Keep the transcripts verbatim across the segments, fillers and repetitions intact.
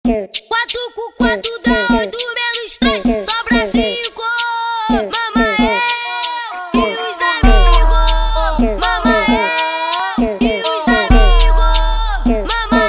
Quatro com quatro dá oito menos três, sobra cinco. Mama eu e os amigos. Mama eu e os amigos. Mama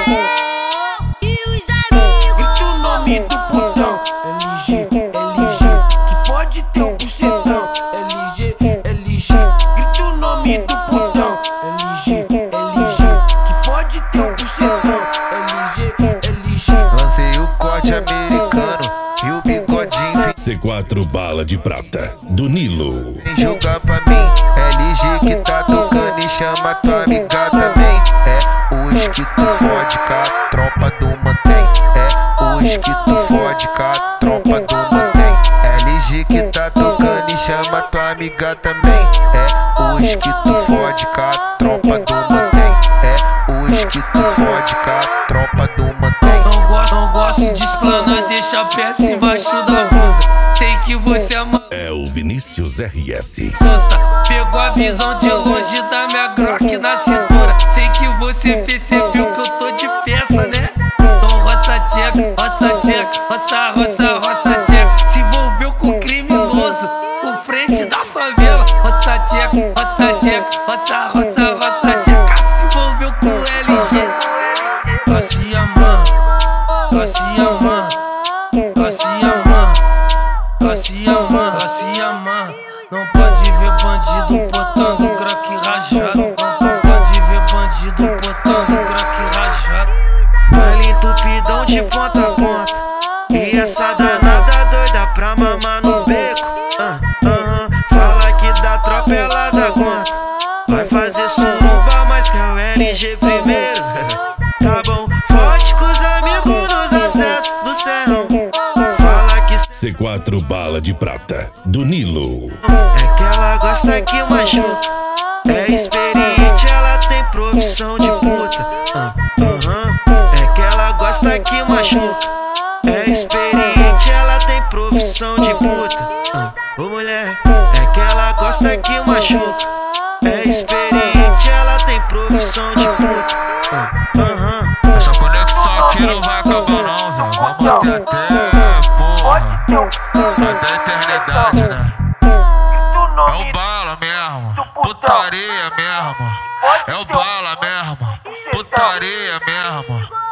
eu e os amigos. Grita o nome do putão, L G, L G, que fode teu bucetão, L G, L G. Grita o nome do putão, L G, L G, que fode teu bucetão, L G, L G. Lancei o corte americano e o bigodinho. C quatro Bala de Prata, do Nilo. Vem jogar pra mim, L G que tá tocando e chama tua amiga também. É os que tu fode com a tropa do mantém. É os que tu fode com a tropa do mantém. L G que tá tocando e chama tua amiga também. É os que tu fode com a tropa do mantém. É os que tu fode com a tropa do mantém. Não gosto, não gosto de explanar, deixa a peça embaixo da blusa. Sei que você é uma É o Vinícius R S. susta. Pegou a visão de longe da minha Glock na cintura. Sei que você percebeu que eu tô de peça, né? Então roça tcheca, roça tcheca, roça, roça, roça tcheca. Se envolveu com criminoso, o frente da favela. Roça tcheca, roça tcheca, roça, roça, roça tcheca. Se envolveu com L G. Garcia, mano, Garcia, mano, Garcia, mano, Garcia, mano, Garcia, mano. Não pode ver bandido botando crack rajado. Não pode ver bandido botando crack rajado. Baile entupidão de ponta a ponta, e essa danada doida pra mamar no beco. Ah, ah, fala que da tropa ela dá conta. Vai fazer suruba, mas quer o L G primeiro. Tá bom, forte com os amigos nos acessos do serrão. Fala que C quatro Bala de Prata, do Nilo. é que ela gosta que machuca. É experiente, ela tem profissão de puta. Ah, aham. É que ela gosta que machuca. É experiente, ela tem profissão de puta. Ah, ô mulher, é que ela gosta que machuca. É experiente, ela tem profissão de puta. Ah, aham. Essa conexão aqui não vai acabar não, velho. Vamos manter até, porra, até a eternidade, né? É o bala mesmo, putaria mesmo. É o bala mesmo, putaria mesmo.